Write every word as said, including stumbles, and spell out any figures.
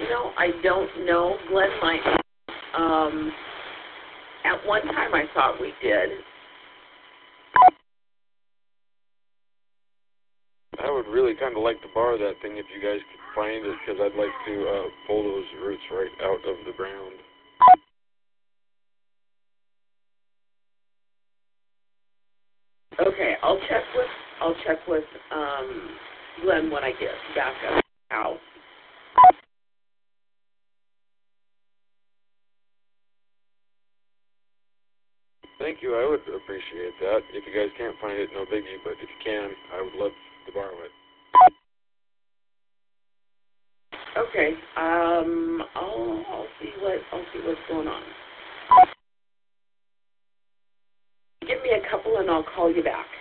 know, I don't know. Glenn might. Um, at one time I thought we did. I would really kind of like to borrow that thing if you guys could find it, because I'd like to uh, pull those roots right out of the ground. Okay, I'll check with I'll check with um, Glenn when I get back up out. Thank you. I would appreciate that. If you guys can't find it, no biggie. But if you can, I would love to borrow it. Okay. Um, I'll I'll see what I'll see what's going on. Give me a couple, and I'll call you back.